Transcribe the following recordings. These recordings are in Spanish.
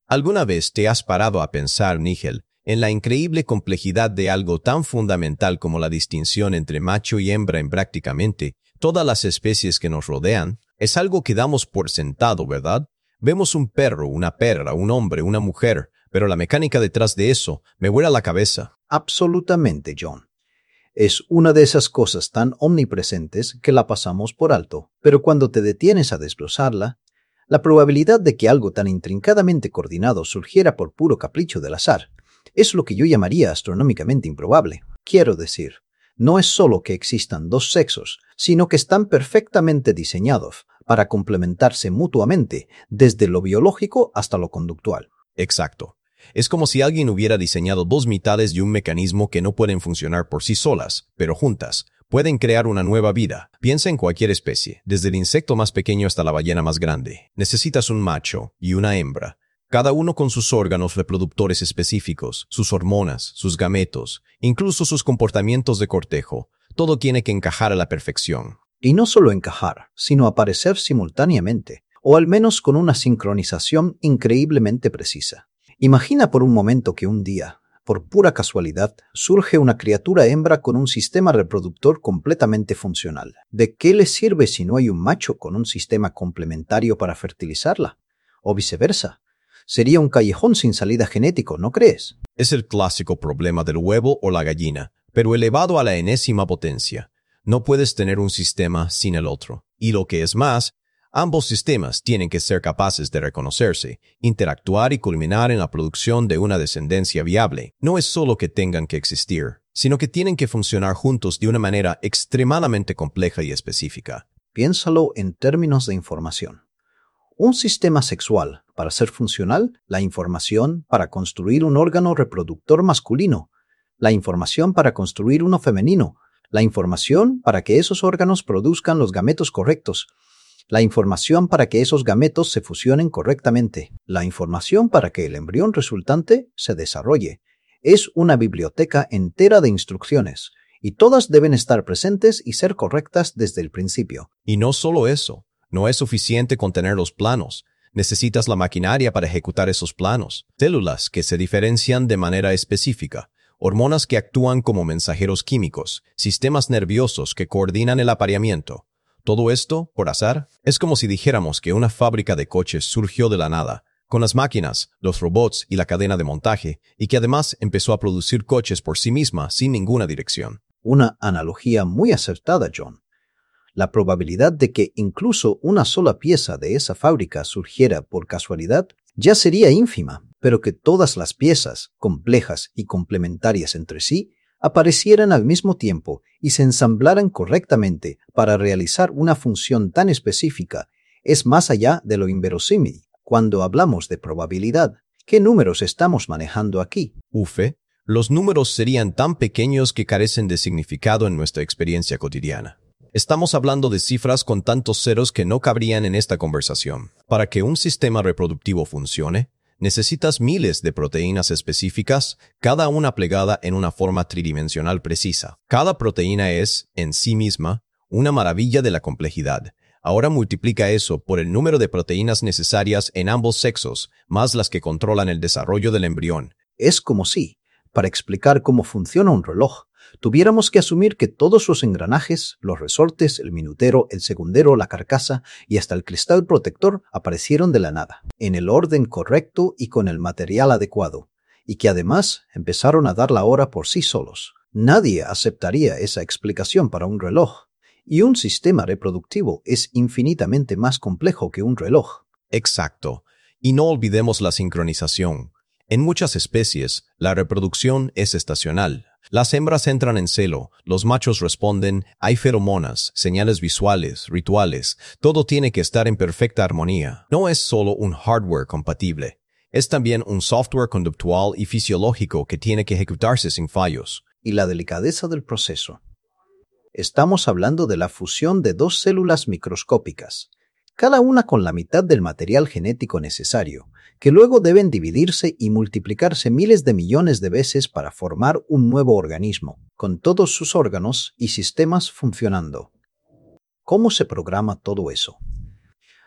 ¿Alguna vez te has parado a pensar, Nigel, en la increíble complejidad de algo tan fundamental como la distinción entre macho y hembra en prácticamente todas las especies que nos rodean? Es algo que damos por sentado, ¿verdad? Vemos un perro, una perra, un hombre, una mujer, pero la mecánica detrás de eso me vuela la cabeza. Absolutamente, John. Es una de esas cosas tan omnipresentes que la pasamos por alto, pero cuando te detienes a desglosarla, la probabilidad de que algo tan intrincadamente coordinado surgiera por puro capricho del azar es lo que yo llamaría astronómicamente improbable. Quiero decir, no es solo que existan dos sexos, sino que están perfectamente diseñados para complementarse mutuamente desde lo biológico hasta lo conductual. Exacto. Es como si alguien hubiera diseñado dos mitades de un mecanismo que no pueden funcionar por sí solas, pero juntas pueden crear una nueva vida. Piensa en cualquier especie, desde el insecto más pequeño hasta la ballena más grande. Necesitas un macho y una hembra, cada uno con sus órganos reproductores específicos, sus hormonas, sus gametos, incluso sus comportamientos de cortejo. Todo tiene que encajar a la perfección. Y no solo encajar, sino aparecer simultáneamente, o al menos con una sincronización increíblemente precisa. Imagina por un momento que un día, por pura casualidad, surge una criatura hembra con un sistema reproductor completamente funcional. ¿De qué le sirve si no hay un macho con un sistema complementario para fertilizarla? O viceversa. Sería un callejón sin salida genético, ¿no crees? Es el clásico problema del huevo o la gallina, pero elevado a la enésima potencia. No puedes tener un sistema sin el otro. Y lo que es más, ambos sistemas tienen que ser capaces de reconocerse, interactuar y culminar en la producción de una descendencia viable. No es solo que tengan que existir, sino que tienen que funcionar juntos de una manera extremadamente compleja y específica. Piénsalo en términos de información. Un sistema sexual, para ser funcional, la información para construir un órgano reproductor masculino, la información para construir uno femenino, la información para que esos órganos produzcan los gametos correctos, la información para que esos gametos se fusionen correctamente, la información para que el embrión resultante se desarrolle. Es una biblioteca entera de instrucciones, y todas deben estar presentes y ser correctas desde el principio. Y no solo eso, no es suficiente con tener los planos. Necesitas la maquinaria para ejecutar esos planos, células que se diferencian de manera específica, hormonas que actúan como mensajeros químicos, sistemas nerviosos que coordinan el apareamiento. Todo esto, por azar, es como si dijéramos que una fábrica de coches surgió de la nada, con las máquinas, los robots y la cadena de montaje, y que además empezó a producir coches por sí misma sin ninguna dirección. Una analogía muy acertada, John. La probabilidad de que incluso una sola pieza de esa fábrica surgiera por casualidad ya sería ínfima, pero que todas las piezas, complejas y complementarias entre sí, aparecieran al mismo tiempo y se ensamblaran correctamente para realizar una función tan específica es más allá de lo inverosímil. Cuando hablamos de probabilidad, ¿qué números estamos manejando aquí? Ufe, los números serían tan pequeños que carecen de significado en nuestra experiencia cotidiana. Estamos hablando de cifras con tantos ceros que no cabrían en esta conversación. Para que un sistema reproductivo funcione, necesitas miles de proteínas específicas, cada una plegada en una forma tridimensional precisa. Cada proteína es, en sí misma, una maravilla de la complejidad. Ahora multiplica eso por el número de proteínas necesarias en ambos sexos, más las que controlan el desarrollo del embrión. Es como si, para explicar cómo funciona un reloj, tuviéramos que asumir que todos sus engranajes, los resortes, el minutero, el segundero, la carcasa y hasta el cristal protector aparecieron de la nada, en el orden correcto y con el material adecuado, y que además empezaron a dar la hora por sí solos. Nadie aceptaría esa explicación para un reloj, y un sistema reproductivo es infinitamente más complejo que un reloj. Exacto. Y no olvidemos la sincronización. En muchas especies, la reproducción es estacional. Las hembras entran en celo, los machos responden, hay feromonas, señales visuales, rituales, todo tiene que estar en perfecta armonía. No es solo un hardware compatible, es también un software conductual y fisiológico que tiene que ejecutarse sin fallos. Y la delicadeza del proceso. Estamos hablando de la fusión de dos células microscópicas, cada una con la mitad del material genético necesario, que luego deben dividirse y multiplicarse miles de millones de veces para formar un nuevo organismo, con todos sus órganos y sistemas funcionando. ¿Cómo se programa todo eso?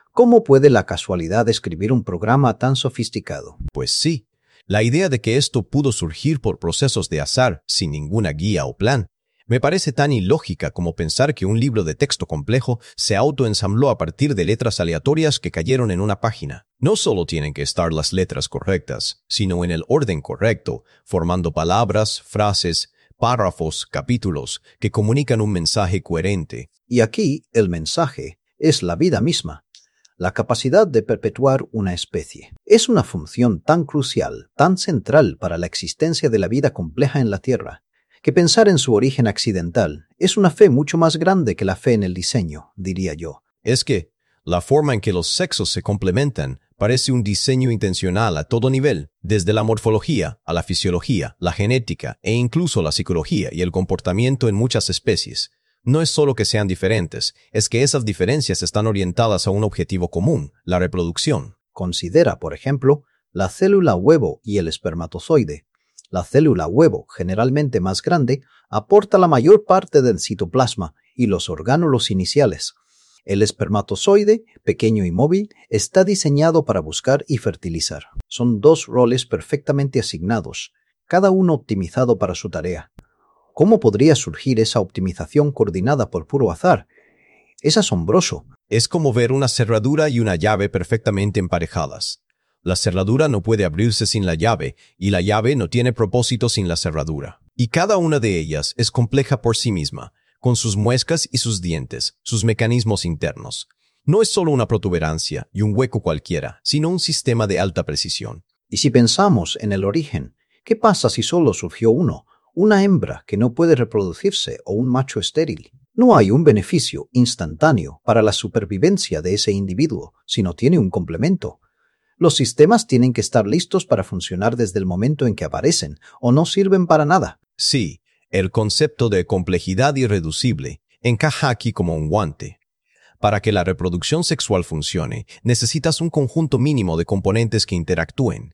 ¿Cómo puede la casualidad escribir un programa tan sofisticado? Pues sí, la idea de que esto pudo surgir por procesos de azar, sin ninguna guía o plan, me parece tan ilógica como pensar que un libro de texto complejo se autoensambló a partir de letras aleatorias que cayeron en una página. No solo tienen que estar las letras correctas, sino en el orden correcto, formando palabras, frases, párrafos, capítulos, que comunican un mensaje coherente. Y aquí el mensaje es la vida misma, la capacidad de perpetuar una especie. Es una función tan crucial, tan central para la existencia de la vida compleja en la Tierra, que pensar en su origen accidental es una fe mucho más grande que la fe en el diseño, diría yo. Es que la forma en que los sexos se complementan parece un diseño intencional a todo nivel, desde la morfología a la fisiología, la genética e incluso la psicología y el comportamiento en muchas especies. No es solo que sean diferentes, es que esas diferencias están orientadas a un objetivo común, la reproducción. Considera, por ejemplo, la célula huevo y el espermatozoide. La célula huevo, generalmente más grande, aporta la mayor parte del citoplasma y los orgánulos iniciales. El espermatozoide, pequeño y móvil, está diseñado para buscar y fertilizar. Son dos roles perfectamente asignados, cada uno optimizado para su tarea. ¿Cómo podría surgir esa optimización coordinada por puro azar? Es asombroso. Es como ver una cerradura y una llave perfectamente emparejadas. La cerradura no puede abrirse sin la llave, y la llave no tiene propósito sin la cerradura. Y cada una de ellas es compleja por sí misma, con sus muescas y sus dientes, sus mecanismos internos. No es solo una protuberancia y un hueco cualquiera, sino un sistema de alta precisión. Y si pensamos en el origen, ¿qué pasa si solo surgió uno, una hembra que no puede reproducirse o un macho estéril? No hay un beneficio instantáneo para la supervivencia de ese individuo, sino tiene un complemento. Los sistemas tienen que estar listos para funcionar desde el momento en que aparecen, o no sirven para nada. Sí, el concepto de complejidad irreducible encaja aquí como un guante. Para que la reproducción sexual funcione, necesitas un conjunto mínimo de componentes que interactúen.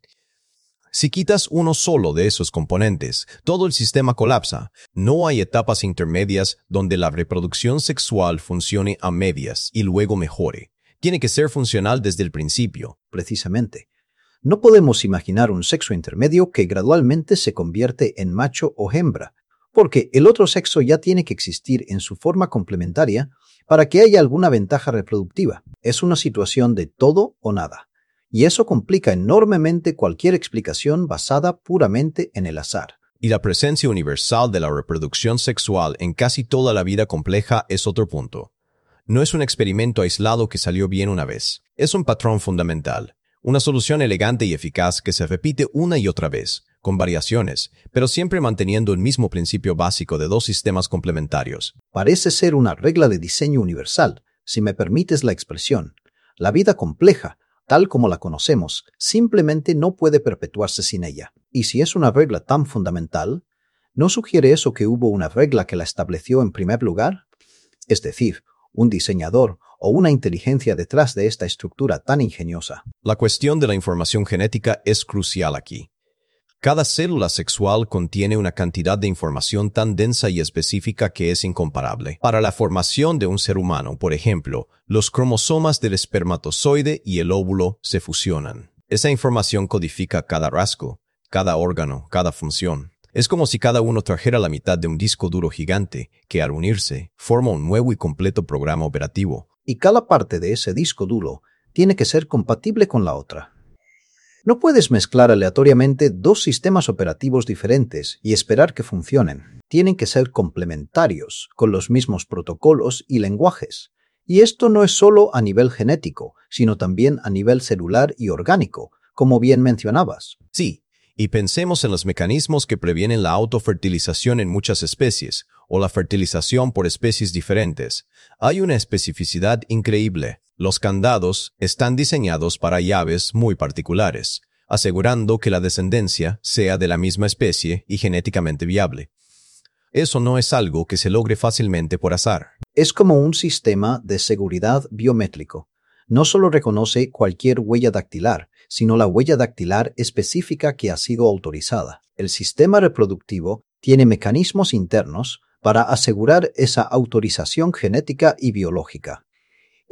Si quitas uno solo de esos componentes, todo el sistema colapsa. No hay etapas intermedias donde la reproducción sexual funcione a medias y luego mejore. Tiene que ser funcional desde el principio. Precisamente. No podemos imaginar un sexo intermedio que gradualmente se convierte en macho o hembra, porque el otro sexo ya tiene que existir en su forma complementaria para que haya alguna ventaja reproductiva. Es una situación de todo o nada, y eso complica enormemente cualquier explicación basada puramente en el azar. Y la presencia universal de la reproducción sexual en casi toda la vida compleja es otro punto. No es un experimento aislado que salió bien una vez. Es un patrón fundamental, una solución elegante y eficaz que se repite una y otra vez, con variaciones, pero siempre manteniendo el mismo principio básico de dos sistemas complementarios. Parece ser una regla de diseño universal, si me permites la expresión. La vida compleja, tal como la conocemos, simplemente no puede perpetuarse sin ella. Y si es una regla tan fundamental, ¿no sugiere eso que hubo una regla que la estableció en primer lugar? Es decir, un diseñador o una inteligencia detrás de esta estructura tan ingeniosa. La cuestión de la información genética es crucial aquí. Cada célula sexual contiene una cantidad de información tan densa y específica que es incomparable. Para la formación de un ser humano, por ejemplo, los cromosomas del espermatozoide y el óvulo se fusionan. Esa información codifica cada rasgo, cada órgano, cada función. Es como si cada uno trajera la mitad de un disco duro gigante que, al unirse, forma un nuevo y completo programa operativo. Y cada parte de ese disco duro tiene que ser compatible con la otra. No puedes mezclar aleatoriamente dos sistemas operativos diferentes y esperar que funcionen. Tienen que ser complementarios, con los mismos protocolos y lenguajes. Y esto no es solo a nivel genético, sino también a nivel celular y orgánico, como bien mencionabas. Sí. Y pensemos en los mecanismos que previenen la autofertilización en muchas especies, o la fertilización por especies diferentes. Hay una especificidad increíble. Los candados están diseñados para llaves muy particulares, asegurando que la descendencia sea de la misma especie y genéticamente viable. Eso no es algo que se logre fácilmente por azar. Es como un sistema de seguridad biométrico. No solo reconoce cualquier huella dactilar, sino la huella dactilar específica que ha sido autorizada. El sistema reproductivo tiene mecanismos internos para asegurar esa autorización genética y biológica.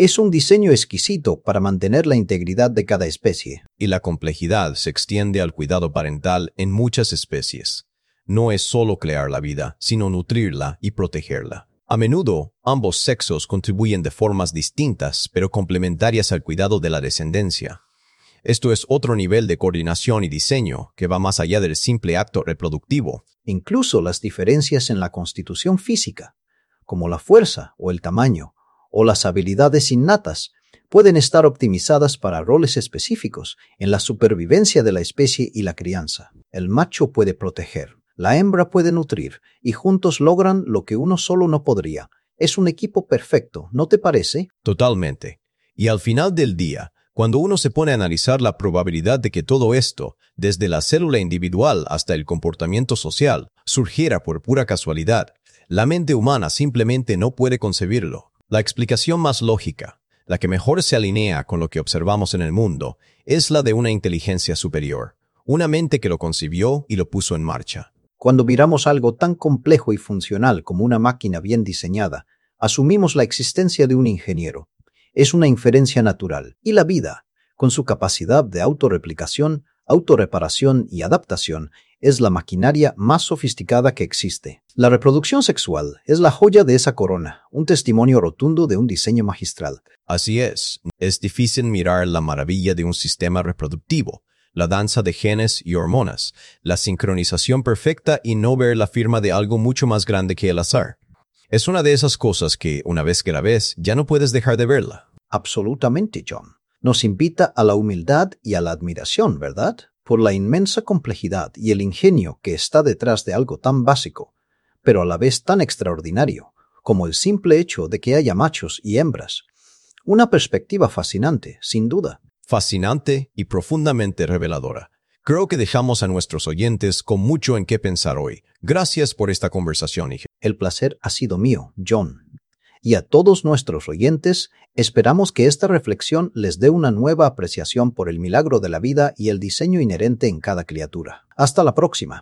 Es un diseño exquisito para mantener la integridad de cada especie. Y la complejidad se extiende al cuidado parental en muchas especies. No es solo crear la vida, sino nutrirla y protegerla. A menudo, ambos sexos contribuyen de formas distintas, pero complementarias al cuidado de la descendencia. Esto es otro nivel de coordinación y diseño que va más allá del simple acto reproductivo. Incluso las diferencias en la constitución física, como la fuerza o el tamaño, o las habilidades innatas, pueden estar optimizadas para roles específicos en la supervivencia de la especie y la crianza. El macho puede proteger, la hembra puede nutrir, y juntos logran lo que uno solo no podría. Es un equipo perfecto, ¿no te parece? Totalmente. Y al final del día, cuando uno se pone a analizar la probabilidad de que todo esto, desde la célula individual hasta el comportamiento social, surgiera por pura casualidad, la mente humana simplemente no puede concebirlo. La explicación más lógica, la que mejor se alinea con lo que observamos en el mundo, es la de una inteligencia superior, una mente que lo concibió y lo puso en marcha. Cuando miramos algo tan complejo y funcional como una máquina bien diseñada, asumimos la existencia de un ingeniero. Es una inferencia natural. Y la vida, con su capacidad de autorreplicación, autorreparación y adaptación, es la maquinaria más sofisticada que existe. La reproducción sexual es la joya de esa corona, un testimonio rotundo de un diseño magistral. Así es difícil mirar la maravilla de un sistema reproductivo, la danza de genes y hormonas, la sincronización perfecta y no ver la firma de algo mucho más grande que el azar. Es una de esas cosas que, una vez que la ves, ya no puedes dejar de verla. Absolutamente, John. Nos invita a la humildad y a la admiración, ¿verdad? Por la inmensa complejidad y el ingenio que está detrás de algo tan básico, pero a la vez tan extraordinario, como el simple hecho de que haya machos y hembras. Una perspectiva fascinante, sin duda. Fascinante y profundamente reveladora. Creo que dejamos a nuestros oyentes con mucho en qué pensar hoy. Gracias por esta conversación, Ige. El placer ha sido mío, John. Y a todos nuestros oyentes, esperamos que esta reflexión les dé una nueva apreciación por el milagro de la vida y el diseño inherente en cada criatura. Hasta la próxima.